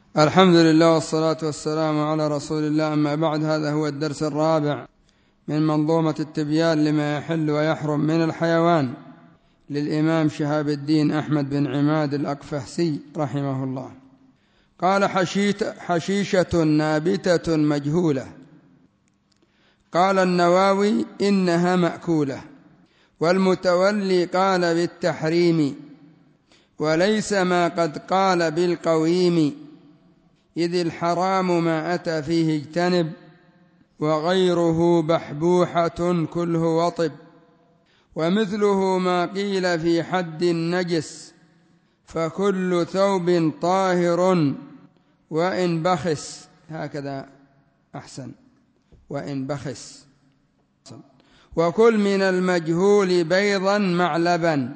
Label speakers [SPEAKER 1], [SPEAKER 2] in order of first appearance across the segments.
[SPEAKER 1] الحمد لله والصلاة والسلام على رسول الله. أما بعد، هذا هو الدرس الرابع من منظومة التبيان لما يحل ويحرم من الحيوان للإمام شهاب الدين أحمد بن عماد الأقفهسي رحمه الله. قال: حشيشة نابتة مجهولة. قال النووي: إنها مأكولة. والمتولي قال بالتحريم، وليس ما قد قال بالقويم، إذ الحرام ما أتى فيه اجتنب، وغيره بحبوحة كله وطب. ومثله ما قيل في حد النجس، فكل ثوب طاهر وإن بخس. هكذا أحسن، وإن بخس. وكل من المجهول بيضا مع لبن،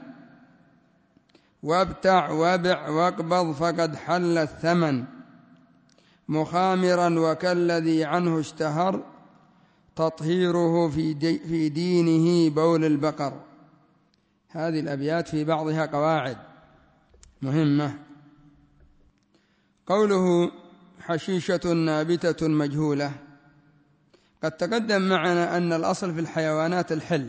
[SPEAKER 1] وابتع وبع واقبض فقد حل الثمن، مخامرا وكالذي عنه اشتهر، تطهيره في دينه بول البقر. هذه الأبيات في بعضها قواعد مهمة. قوله حشيشة نابتة مجهولة، قد تقدم معنا أن الأصل في الحيوانات الحل،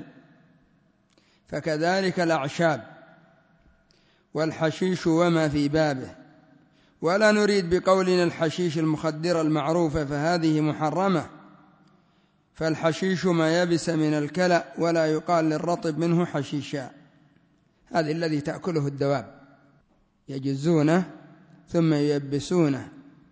[SPEAKER 1] فكذلك الأعشاب والحشيش وما في بابه. ولا نريد بقولنا الحشيش المخدرة المعروفة، فهذه محرمة، فالحشيش ما يبس من الكلأ، ولا يقال للرطب منه حشيشا. هذا الذي تأكله الدواب، يجزونه ثم ييبسونه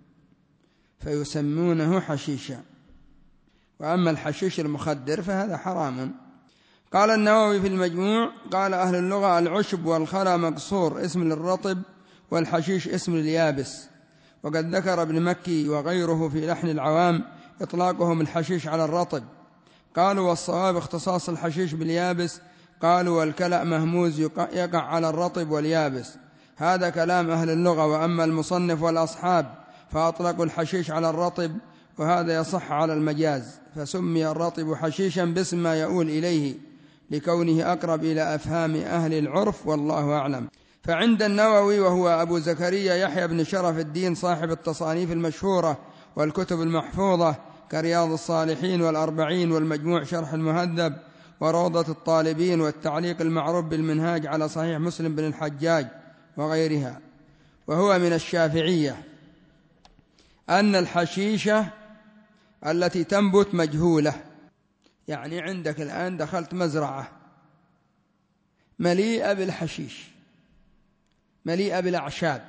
[SPEAKER 1] فيسمونه حشيشا. وأما الحشيش المخدر فهذا حرام. قال النووي في المجموع: قال أهل اللغة: العشب والخلا مقصور اسم للرطب، والحشيش اسم لليابس. وقد ذكر ابن مكي وغيره في لحن العوام إطلاقهم الحشيش على الرطب. قالوا: والصواب اختصاص الحشيش باليابس. قالوا: والكلأ مهموز يقع على الرطب واليابس. هذا كلام أهل اللغة. وأما المصنف والأصحاب فأطلقوا الحشيش على الرطب، وهذا يصح على المجاز، فسمي الرطب حشيشا باسم ما يؤول إليه، لكونه أقرب إلى أفهام أهل العرف، والله أعلم. فعند النووي، وهو أبو زكريا يحيى بن شرف الدين صاحب التصانيف المشهورة والكتب المحفوظة كرياض الصالحين والأربعين والمجموع شرح المهذب وروضة الطالبين والتعليق المعروف بالمنهاج على صحيح مسلم بن الحجاج وغيرها، وهو من الشافعية، أن الحشيشة التي تنبت مجهولة. يعني عندك الآن دخلت مزرعة مليئة بالحشيش، مليئة بالأعشاب.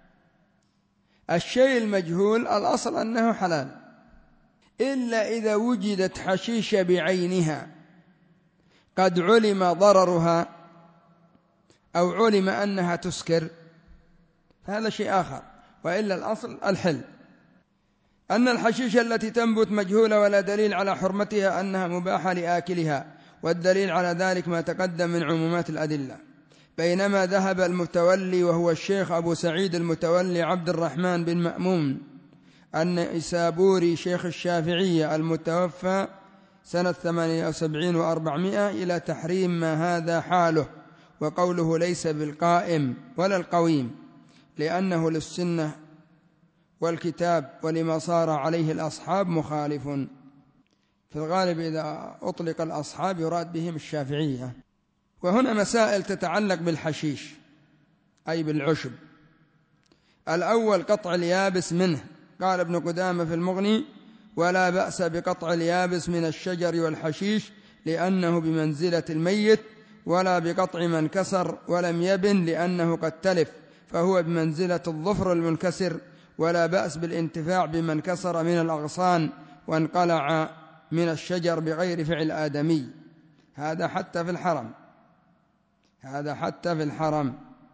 [SPEAKER 1] الشيء المجهول الأصل أنه حلال، إلا إذا وجدت حشيشة بعينها قد علم ضررها أو علم أنها تسكر، فهذا شيء آخر، وإلا الأصل الحل. أن الحشيشة التي تنبت مجهولة ولا دليل على حرمتها أنها مباحة لآكلها، والدليل على ذلك ما تقدم من عمومات الأدلة. بينما ذهب المتولي، وهو الشيخ أبو سعيد المتولي عبد الرحمن بن مأمون النيسابوري شيخ الشافعية المتوفى سنة 78 و400، إلى تحريم ما هذا حاله، وقوله ليس بالقائم ولا القويم، لأنه للسنة والكتاب ولما صار عليه الأصحاب مخالف. في الغالب إذا أطلق الأصحاب يراد بهم الشافعية. وهنا مسائل تتعلق بالحشيش أي بالعشب. الأول قطع اليابس منه. قال ابن قدامة في المغني: ولا بأس بقطع اليابس من الشجر والحشيش، لأنه بمنزلة الميت، ولا بقطع من كسر ولم يبن، لأنه قد تلف، فهو بمنزلة الظفر المنكسر. ولا بأس بالانتفاع بمن كسر من الأغصان وانقلع من الشجر بغير فعل آدمي. هذا حتى في الحرم، هذا حتى في الحرم.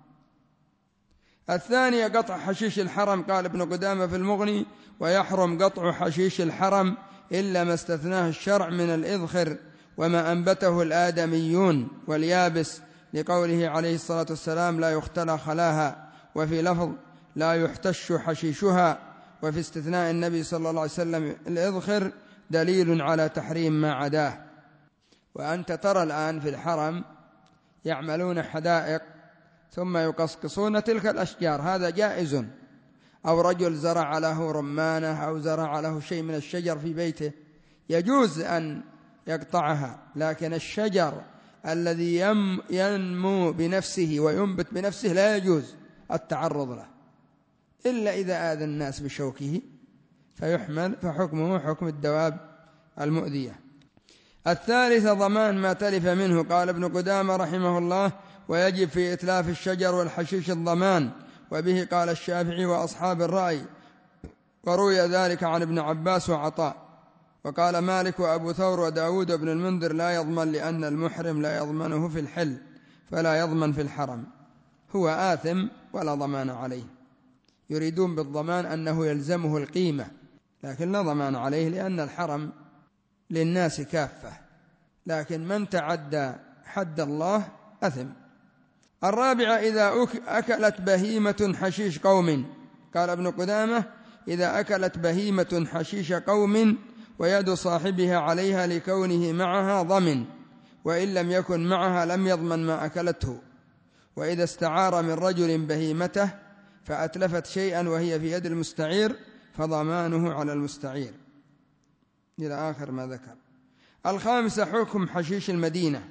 [SPEAKER 1] الثانية قطع حشيش الحرم. قال ابن قدامة في المغني: ويحرم قطع حشيش الحرم إلا ما استثناه الشرع من الإذخر وما أنبته الآدميون واليابس، لقوله عليه الصلاة والسلام: لا يختلى خلاها. وفي لفظ: لا يحتش حشيشها. وفي استثناء النبي صلى الله عليه وسلم الإذخر دليل على تحريم ما عداه. وأنت ترى الآن في الحرم يعملون حدائق ثم يقصقصون تلك الأشجار، هذا جائز. أو رجل زرع له رمانة أو زرع له شيء من الشجر في بيته يجوز أن يقطعها، لكن الشجر الذي ينمو بنفسه وينبت بنفسه لا يجوز التعرض له إلا إذا آذى الناس بشوكه فيحمل، فحكمه حكم الدواب المؤذية. الثالث ضمان ما تلف منه. قال ابن قدامة رحمه الله: ويجب في إتلاف الشجر والحشيش الضمان، وبه قال الشافعي وأصحاب الرأي، وروي ذلك عن ابن عباس وعطاء. وقال مالك وأبو ثور وداود بن المنذر: لا يضمن، لأن المحرم لا يضمنه في الحل فلا يضمن في الحرم، هو آثم ولا ضمان عليه. يريدون بالضمان أنه يلزمه القيمة، لكن لا ضمان عليه لأن الحرم للناس كافة، لكن من تعدى حد الله أثم. الرابعة: إذا أكلت بهيمة حشيش قوم. قال ابن قدامة: إذا أكلت بهيمة حشيش قوم ويد صاحبها عليها لكونه معها ضمن، وإن لم يكن معها لم يضمن ما أكلته. وإذا استعار من رجل بهيمته فأتلفت شيئا وهي في يد المستعير فضمانه على المستعير، إلى آخر ما ذكر. الخامسة: حكم حشيش المدينة،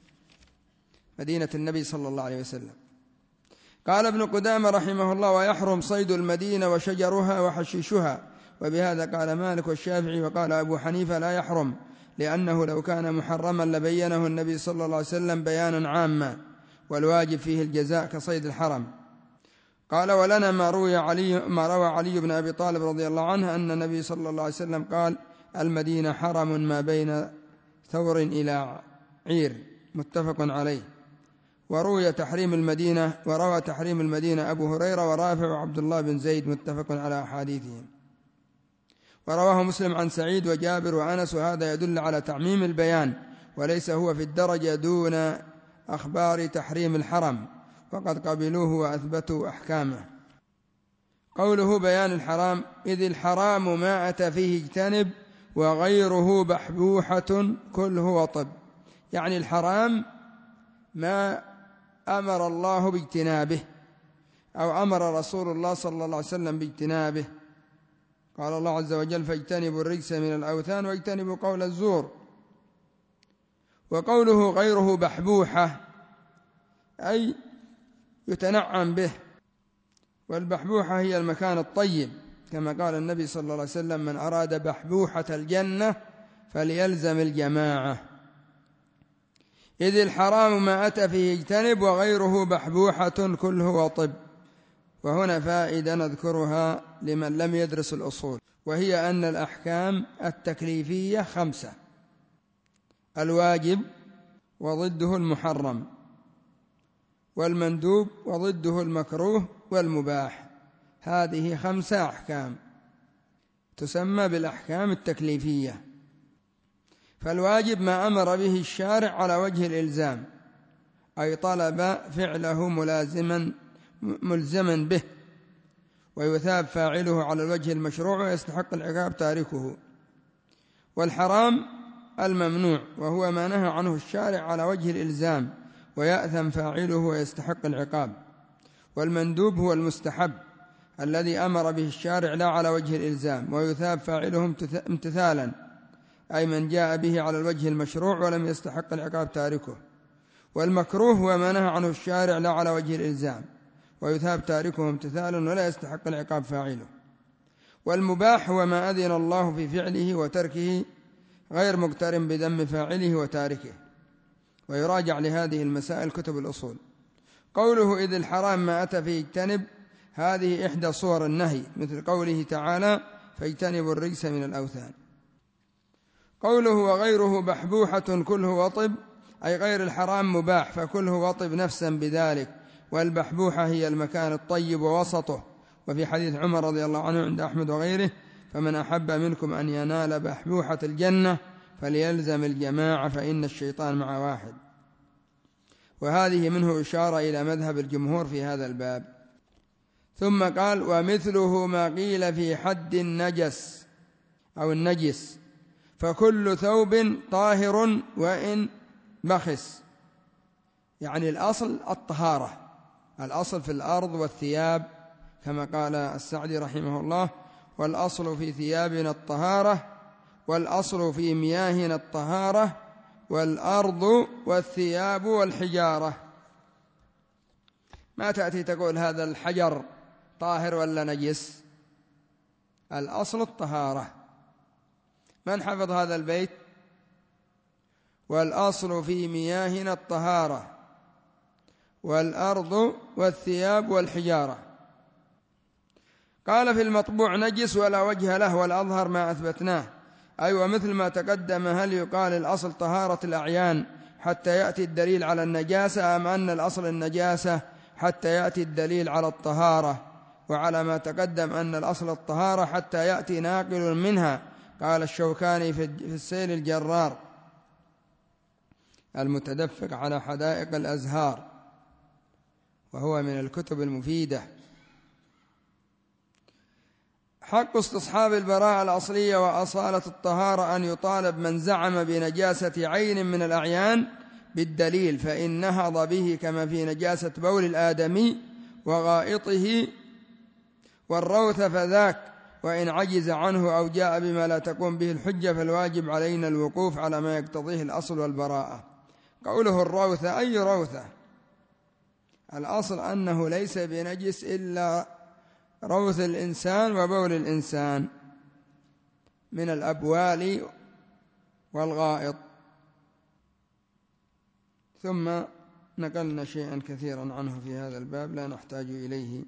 [SPEAKER 1] مدينة النبي صلى الله عليه وسلم. قال ابن قدامة رحمه الله: ويحرم صيد المدينة وشجرها وحشيشها، وبهذا قال مالك والشافعي. وقال أبو حنيفة: لا يحرم، لأنه لو كان محرما لبينه النبي صلى الله عليه وسلم بيانا عاما، والواجب فيه الجزاء كصيد الحرم. قال: ولنا ما روى علي بن أبي طالب رضي الله عنه أن النبي صلى الله عليه وسلم قال: المدينة حرم ما بين ثور إلى عير، متفق عليه. وروى تحريم المدينة أبو هريرة ورافع وعبد الله بن زيد، متفق على أحاديثهم. ورواه مسلم عن سعيد وجابر وأنس، وهذا يدل على تعميم البيان، وليس هو في الدرجة دون أخبار تحريم الحرم، وقد قبلوه وأثبتوا أحكامه. قوله بيان الحرام: إذ الحرام ما أتى فيه اجتنب وغيره بحبوحة كله وطب. يعني الحرام ما أمر الله باجتنابه أو أمر رسول الله صلى الله عليه وسلم باجتنابه. قال الله عز وجل: فاجتنبوا الرجس من الأوثان واجتنبوا قول الزور. وقوله غيره بحبوحة أي يتنعم به، والبحبوحة هي المكان الطيب، كما قال النبي صلى الله عليه وسلم: من أراد بحبوحة الجنة فليلزم الجماعة. إذ الحرام ما أتى فيه اجتنب وغيره بحبوحة كله وطب. وهنا فائدة نذكرها لمن لم يدرس الأصول، وهي أن الأحكام التكليفية 5: الواجب وضده المحرم، والمندوب وضده المكروه، والمباح. هذه 5 أحكام تسمى بالأحكام التكليفية. فالواجب ما أمر به الشارع على وجه الإلزام، أي طلب فعله ملزما به، ويثاب فاعله على الوجه المشروع ويستحق العقاب تاركه. والحرام الممنوع، وهو ما نهى عنه الشارع على وجه الإلزام، ويأثم فاعله ويستحق العقاب. والمندوب هو المستحب الذي أمر به الشارع لا على وجه الإلزام، ويثاب فاعله امتثالا، أي من جاء به على الوجه المشروع ولم يستحق العقاب تاركه. والمكروه هو ما نهى عنه الشارع لا على وجه الإلزام، ويثاب تاركه امتثالا ولا يستحق العقاب فاعله. والمباح هو ما أذن الله في فعله وتركه غير مقترن بذم فاعله وتاركه. ويراجع لهذه المسائل كتب الأصول. قوله إذ الحرام ما أتى فيه اجتنب، هذه إحدى صور النهي، مثل قوله تعالى: فاجتنبوا الرجس من الأوثان. قوله وغيره بحبوحة كله وطب، أي غير الحرام مباح فكله وطب نفسا بذلك. والبحبوحة هي المكان الطيب ووسطه. وفي حديث عمر رضي الله عنه عند أحمد وغيره: فمن أحب منكم أن ينال بحبوحة الجنة فليلزم الجماعة فإن الشيطان مع واحد. وهذه منه إشارة إلى مذهب الجمهور في هذا الباب. ثم قال: ومثله ما قيل في حد النجس أو النجس، فكل ثوب طاهر وإن بخس. يعني الأصل الطهارة، الأصل في الأرض والثياب كما قال السعدي رحمه الله: والأصل في ثيابنا الطهارة، والأصل في مياهنا الطهارة، والأرض والثياب والحجارة. ما تأتي تقول هذا الحجر طاهر ولا نجس، الأصل الطهارة. من حفظ هذا البيت؟ والأصل في مياهنا الطهارة، والأرض والثياب والحجارة. قال: في المطبوع نجس ولا وجه له، والأظهر ما أثبتناه. أيوة، مثل ما تقدم. هل يقال الأصل طهارة الأعيان حتى يأتي الدليل على النجاسة، أم أن الأصل النجاسة حتى يأتي الدليل على الطهارة؟ وعلى ما تقدم أن الأصل الطهارة حتى يأتي ناقل منها. قال الشوكاني في السيل الجرار المتدفق على حدائق الأزهار، وهو من الكتب المفيدة: حق استصحاب البراءة الأصلية وأصالة الطهارة أن يطالب من زعم بنجاسة عين من الأعيان بالدليل، فإن نهض به كما في نجاسة بول الآدمي وغائطه والروث فذاك، وإن عجز عنه أو جاء بما لا تقوم به الحجة فالواجب علينا الوقوف على ما يقتضيه الأصل والبراءة. قوله الروث، أي روثة؟ الأصل أنه ليس بنجس إلا روث الإنسان وبول الإنسان من الأبوال والغائط. ثم نقلنا شيئا كثيرا عنه في هذا الباب لا نحتاج إليه.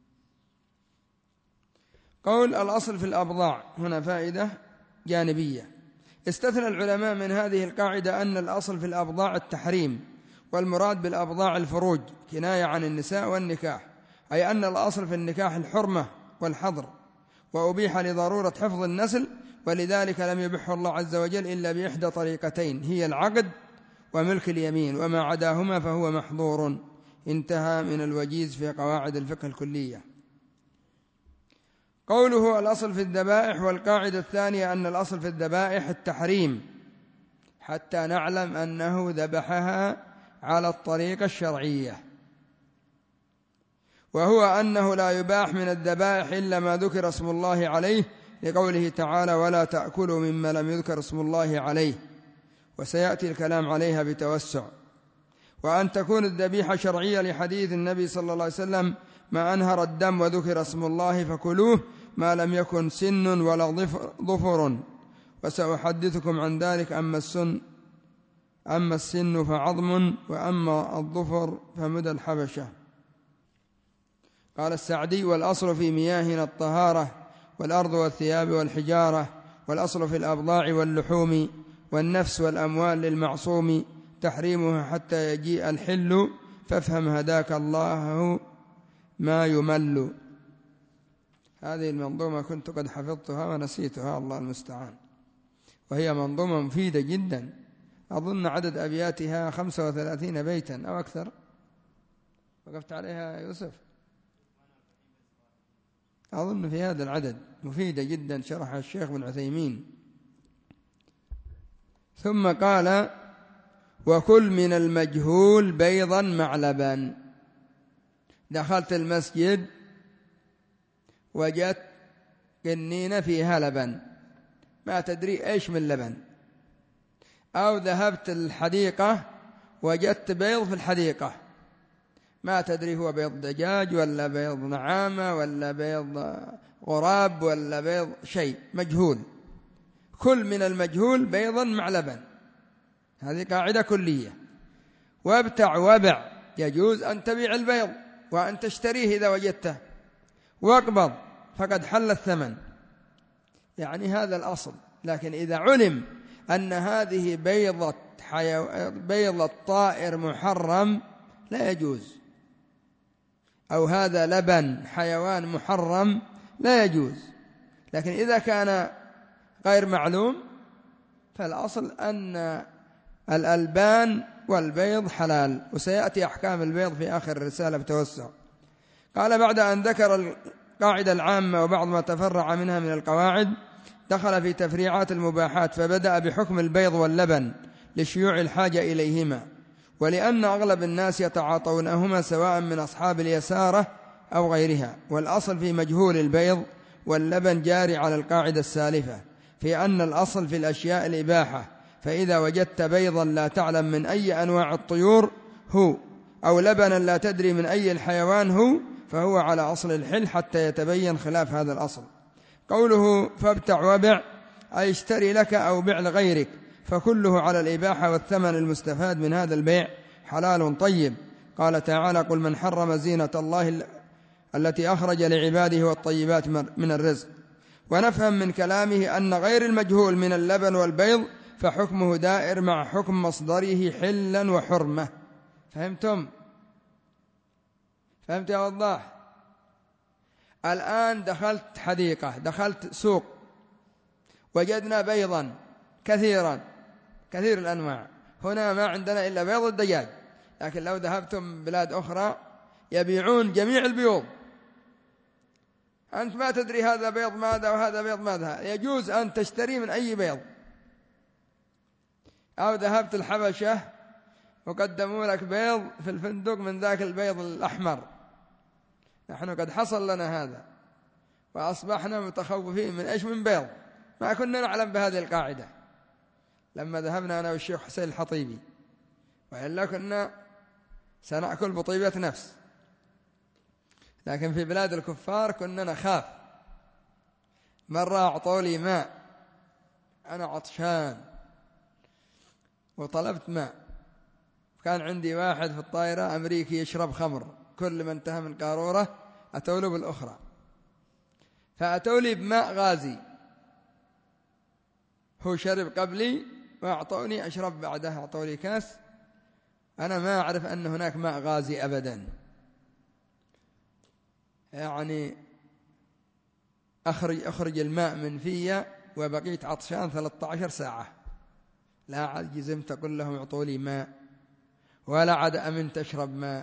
[SPEAKER 1] قول الأصل في الأبضاع، هنا فائدة جانبية. استثنى العلماء من هذه القاعدة أن الأصل في الأبضاع التحريم، والمراد بالأبضاع الفروج، كناية عن النساء والنكاح، أي أن الأصل في النكاح الحرمة والحظر، وأبيح لضرورة حفظ النسل، ولذلك لم يبحه الله عز وجل إلا بإحدى طريقتين، هي العقد وملك اليمين، وما عداهما فهو محظور. انتهى من الوجيز في قواعد الفقه الكلية. قوله الأصل في الذبائح، والقاعدة الثانية أن الأصل في الذبائح التحريم حتى نعلم أنه ذبحها على الطريقة الشرعية، وهو أنه لا يباح من الذبائح إلا ما ذكر اسم الله عليه، لقوله تعالى: ولا تأكلوا مما لم يذكر اسم الله عليه، وسيأتي الكلام عليها بتوسع. وأن تكون الذبيحة شرعية لحديث النبي صلى الله عليه وسلم: ما أنهر الدم وذكر اسم الله فكلوه، ما لم يكن سن ولا ظفر، وسأحدثكم عن ذلك. أما السن فعظم، وأما الظفر فمدى الحبشة. قال السعدي: والأصل في مياهنا الطهارة، والأرض والثياب والحجارة، والأصل في الأبضاع واللحوم والنفس والأموال للمعصوم، تحريمها حتى يجيء الحل، فافهم هداك الله ما يمل. هذه المنظومة كنت قد حفظتها ونسيتها، الله المستعان، وهي منظومة مفيدة جدا. أظن عدد أبياتها 35 بيتا أو أكثر. وقفت عليها يوسف؟ أظن في هذا العدد، مفيدة جدا، شرحها الشيخ بن عثيمين. ثم قال: وكل من المجهول بيضا مع لبن. دخلت المسجد وجدت قنينة فيها لبن، ما تدري إيش من لبن، أو ذهبت الحديقة وجدت بيض في الحديقة، ما تدري هو بيض دجاج ولا بيض نعامة ولا بيض غراب ولا بيض شيء مجهول. كل من المجهول بيضا مع لبن، هذه قاعدة كلية. وابتع وبع، يجوز أن تبيع البيض وأن تشتريه إذا وجدته، واقبض فقد حل الثمن، يعني هذا الأصل. لكن إذا علم أن هذه بيضة طائر محرم لا يجوز، أو هذا لبن حيوان محرم لا يجوز. لكن إذا كان غير معلوم فالأصل أن الألبان والبيض حلال، وسيأتي أحكام البيض في آخر الرسالة بتوسع. قال: بعد أن ذكر القاعدة العامة وبعض ما تفرع منها من القواعد، دخل في تفريعات المباحات، فبدأ بحكم البيض واللبن لشيوع الحاجة إليهما، ولأن أغلب الناس يتعاطونهما سواء من أصحاب اليسارة أو غيرها. والأصل في مجهول البيض واللبن جاري على القاعدة السالفة في أن الأصل في الأشياء الإباحة، فإذا وجدت بيضا لا تعلم من أي أنواع الطيور هو، أو لبنا لا تدري من أي الحيوان هو، فهو على أصل الحل حتى يتبين خلاف هذا الأصل. قوله فابتع وبع أي اشتري لك أو بع لغيرك، فكله على الإباحة، والثمن المستفاد من هذا البيع حلال طيب. قال تعالى قل من حرم زينة الله التي أخرج لعباده والطيبات من الرزق. ونفهم من كلامه أن غير المجهول من اللبن والبيض فحكمه دائر مع حكم مصدره حلا وحرمة. فهمتم؟ فهمت يا وضاح؟ الآن دخلت حديقة، دخلت سوق، وجدنا بيضا كثير الأنواع. هنا ما عندنا إلا بيض الدجاج، لكن لو ذهبتم بلاد أخرى يبيعون جميع البيوض، أنت ما تدري هذا بيض ماذا وهذا بيض ماذا، يجوز أن تشتري من أي بيض. أو ذهبت الحبشة وقدموا لك بيض في الفندق من ذاك البيض الأحمر، نحن قد حصل لنا هذا وأصبحنا متخوفين من إيش؟ من بيض، ما كنا نعلم بهذه القاعدة لما ذهبنا أنا والشيخ حسين الحطيبي، وإلا كنا سنأكل بطيبة نفس. لكن في بلاد الكفار كنا نخاف. مرة أعطوا لي ماء، أنا عطشان وطلبت ماء، كان عندي واحد في الطائرة أمريكي يشرب خمر، كل ما انتهى من قارورة أتوا له بالأخرى، فأتوا لي بماء غازي، هو شرب قبلي وأعطوني أشرب بعدها، أعطوا لي كاس، أنا ما أعرف أن هناك ماء غازي أبدا، يعني أخرج الماء من فيا وبقيت عطشان 13 ساعة، لا عاد جزمت أقول لهم اعطوا لي ماء، ولا عاد أمنت أشرب ماء.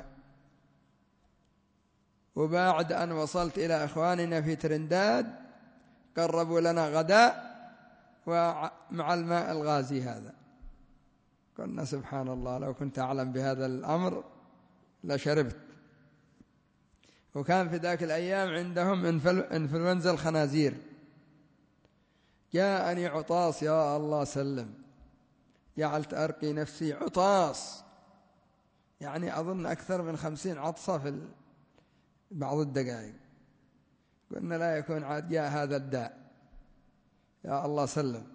[SPEAKER 1] وبعد أن وصلت إلى إخواننا في ترنداد قربوا لنا غداء ومع الماء الغازي هذا، قلنا سبحان الله لو كنت أعلم بهذا الأمر لشربت. وكان في ذاك الأيام عندهم إنفلونزا الخنازير، جاءني عطاس يا الله سلم، جعلت أرقي نفسي عطاس، يعني أظن أكثر من 50 عطسة في بعض الدقائق، قلنا لا يكون عاد جاء هذا الداء، يا الله سلم.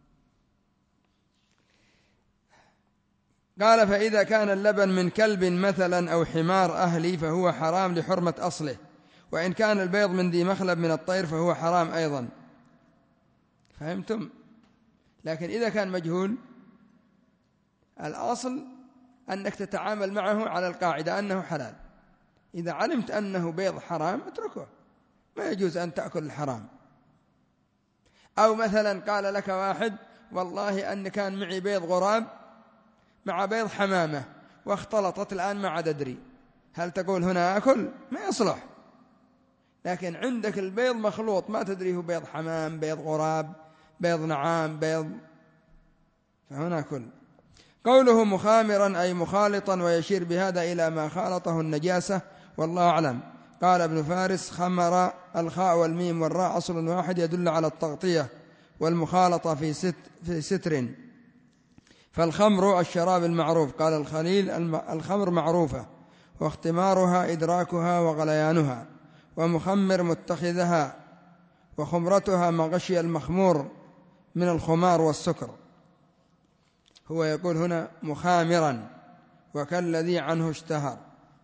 [SPEAKER 1] قال فإذا كان اللبن من كلب مثلا أو حمار أهلي فهو حرام لحرمة أصله، وإن كان البيض من ذي مخلب من الطير فهو حرام أيضا. فهمتم؟ لكن إذا كان مجهول الأصل أنك تتعامل معه على القاعدة أنه حلال، إذا علمت أنه بيض حرام اتركه، ما يجوز أن تأكل الحرام. أو مثلا قال لك واحد والله أن كان معي بيض غراب مع بيض حمامة واختلطت الآن ما عاد أدري، هل تقول هنا أكل؟ ما يصلح. لكن عندك البيض مخلوط ما تدري هو بيض حمام، بيض غراب، بيض نعام، بيض، فهنا كل. قوله مخامرا أي مخالطا، ويشير بهذا إلى ما خالطه النجاسة، والله أعلم. قال ابن فارس خمر، الخاء والميم والراء أصل واحد يدل على التغطية والمخالطة في ستر، فالخمر الشراب المعروف. قال الخليل الخمر معروفة واختمارها إدراكها وغليانها، ومخمر متخذها، وخمرتها ما غشي المخمور من الخمار والسكر. هو يقول هنا مخامرا وكالذي عنه اشتهر.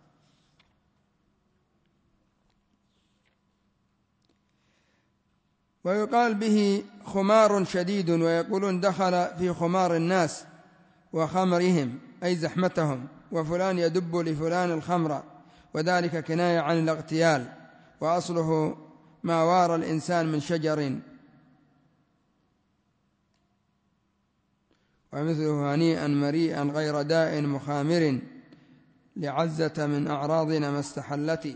[SPEAKER 1] ويقال به خمار شديد، ويقولون دخل في خمار الناس وخمرهم أي زحمتهم، وفلان يدب لفلان الخمر، وذلك كناية عن الاغتيال، وأصله ما وار الإنسان من شجر. ومثله هنيئا مريئا غير داء مخامر، لعزة من أعراضنا ما استحلت.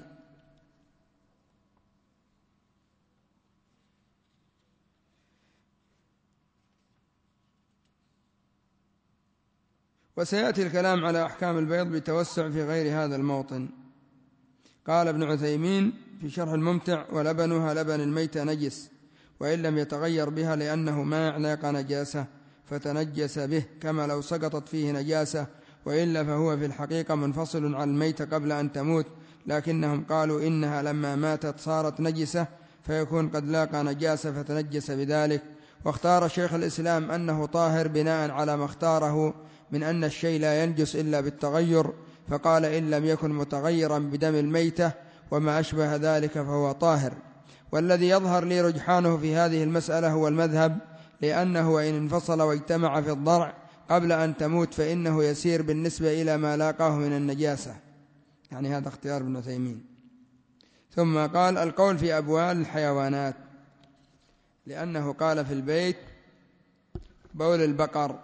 [SPEAKER 1] وسيأتي الكلام على أحكام البيض بتوسع في غير هذا الموطن. قال ابن عثيمين في شرح الممتع: ولبنها لبن الميتة نجس وإن لم يتغير بها، لأنه ما أعلق نجاسة فتنجس به، كما لو سقطت فيه نجاسة، وإلا فهو في الحقيقة منفصل عن الميتة قبل أن تموت، لكنهم قالوا إنها لما ماتت صارت نجسة، فيكون قد لاقى نجاسة فتنجس بذلك. واختار شيخ الإسلام أنه طاهر بناء على ما اختاره من أن الشيء لا ينجس إلا بالتغير، فقال: إن لم يكن متغيرا بدم الميتة وما أشبه ذلك فهو طاهر. والذي يظهر لي رجحانه في هذه المسألة هو المذهب، لأنه وإن انفصل واجتمع في الضرع قبل أن تموت فإنه يسير بالنسبة إلى ما لاقاه من النجاسة. يعني هذا اختيار ابن عثيمين. ثم قال: القول في أبوال الحيوانات، لأنه قال في البيت: بول البقر.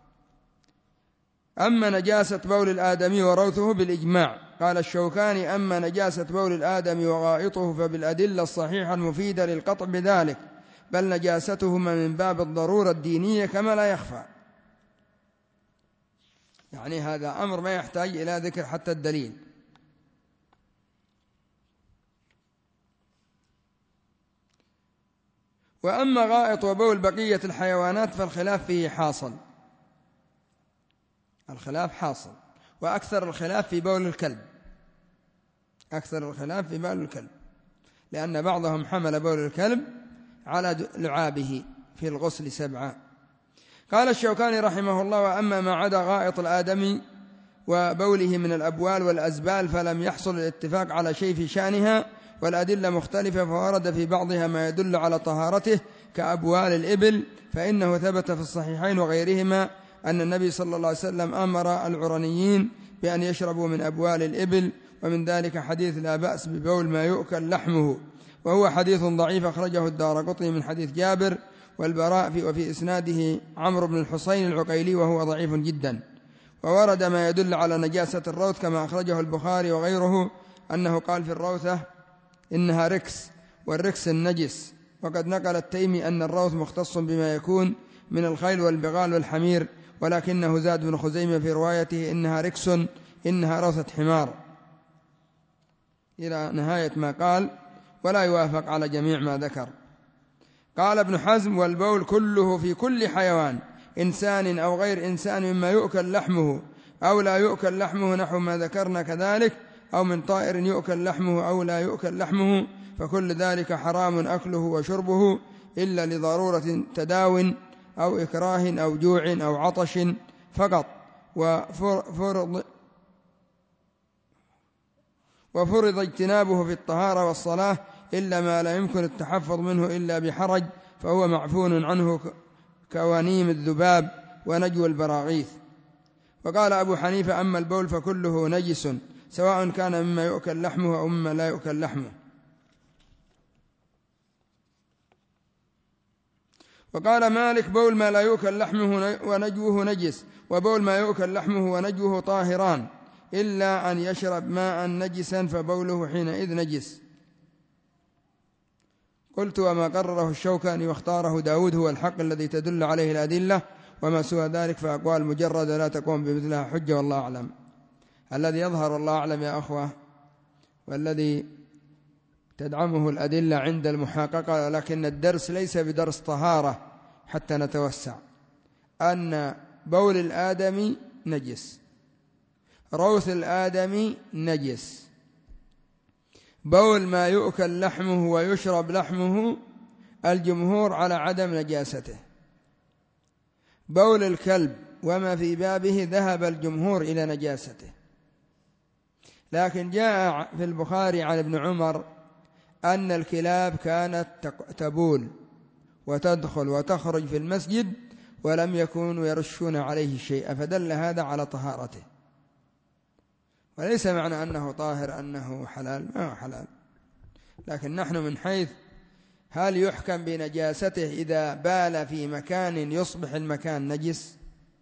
[SPEAKER 1] أما نجاسة بول الآدمي وروثه بالإجماع. قال الشوكاني: أما نجاسة بول الآدمي وغائطه فبالأدلة الصحيحة المفيدة للقطع بذلك، بل نجاستهما من باب الضرورة الدينية كما لا يخفى. يعني هذا أمر ما يحتاج إلى ذكر حتى الدليل. وأما غائط وبول بقية الحيوانات فالخلاف فيه حاصل. الخلاف حاصل، وأكثر الخلاف في بول الكلب، أكثر الخلاف في بول الكلب، لأن بعضهم حمل بول الكلب على لعابه في الغسل 7. قال الشوكاني رحمه الله: وأما ما عدا غائط الآدمي وبوله من الأبوال والأزبال فلم يحصل الاتفاق على شيء في شأنها، والأدلة مختلفة، فورد في بعضها ما يدل على طهارته كأبوال الإبل، فإنه ثبت في الصحيحين وغيرهما أن النبي صلى الله عليه وسلم أمر العرنيين بأن يشربوا من أبوال الإبل، ومن ذلك حديث لا بأس ببول ما يؤكل لحمه، وهو حديث ضعيف أخرجه الدارقطني من حديث جابر والبراء، وفي إسناده عمرو بن الحصين العقيلي وهو ضعيف جدا. وورد ما يدل على نجاسة الروث كما أخرجه البخاري وغيره أنه قال في الروثة إنها ركس، والركس النجس. وقد نقل التيمي أن الروث مختص بما يكون من الخيل والبغال والحمير، ولكنه زاد بن خزيمة في روايته إنها ركس، إنها روثة حمار، إلى نهاية ما قال، ولا يوافق على جميع ما ذكر. قال ابن حزم: والبول كله في كل حيوان إنسان أو غير إنسان مما يؤكل لحمه أو لا يؤكل لحمه نحو ما ذكرنا كذلك، أو من طائر يؤكل لحمه أو لا يؤكل لحمه، فكل ذلك حرام أكله وشربه إلا لضرورة تداو أو إكراه أو جوع أو عطش فقط، وفرض اجتنابه في الطهارة والصلاة، إلا ما لا يمكن التحفظ منه إلا بحرج، فهو معفون عنه كوانيم الذباب ونجو البراغيث. وقال أبو حنيفة: أما البول فكله نجس، سواء كان مما يؤكل لحمه أو مما لا يؤكل لحمه. وقال مالك: بول ما لا يؤكل لحمه ونجوه نجس، وبول ما يؤكل لحمه ونجوه طاهران، إلا أن يشرب ماء نجسا فبوله حينئذ نجس. قلت: وما قرره الشوكاني واختاره داود هو الحق الذي تدل عليه الأدلة، وما سوى ذلك فأقوال مجردة لا تقوم بمثلها حجة، والله أعلم. الذي يظهر والله أعلم يا أخوة، والذي تدعمه الأدلة عند المحاققة، لكن الدرس ليس بدرس طهارة حتى نتوسع، أن بول الآدمي نجس، روث الآدمي نجس، بول ما يؤكل لحمه ويشرب لحمه الجمهور على عدم نجاسته، بول الكلب وما في بابه ذهب الجمهور إلى نجاسته. لكن جاء في البخاري عن ابن عمر أن الكلاب كانت تبول وتدخل وتخرج في المسجد ولم يكونوا يرشون عليه شيئا، فدل هذا على طهارته. وليس معنى أنه طاهر أنه حلال، ما هو حلال، لكن نحن من حيث هل يحكم بنجاسته إذا بال في مكان يصبح المكان نجس؟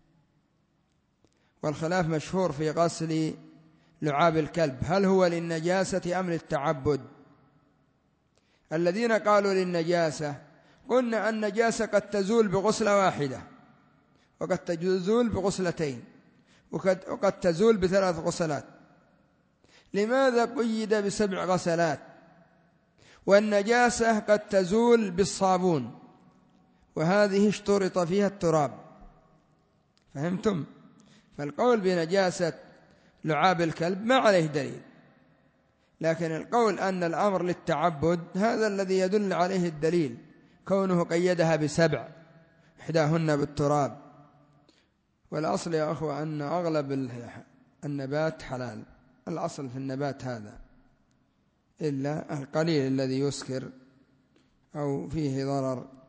[SPEAKER 1] والخلاف مشهور في غسل لعاب الكلب، هل هو للنجاسة أم للتعبد؟ الذين قالوا للنجاسة قلنا النجاسة قد تزول بغسلة واحدة، وقد تزول بغسلتين، وقد تزول ب3 غسلات. لماذا قيد ب7 غسلات؟ والنجاسة قد تزول بالصابون، وهذه اشترط فيها التراب. فهمتم؟ فالقول بنجاسة لعاب الكلب ما عليه دليل، لكن القول أن الأمر للتعبد هذا الذي يدل عليه الدليل، كونه قيدها ب7 إحداهن بالتراب. والأصل يا أخوة أن أغلب النبات حلال، الأصل في النبات هذا، إلا القليل الذي يسكر أو فيه ضرر.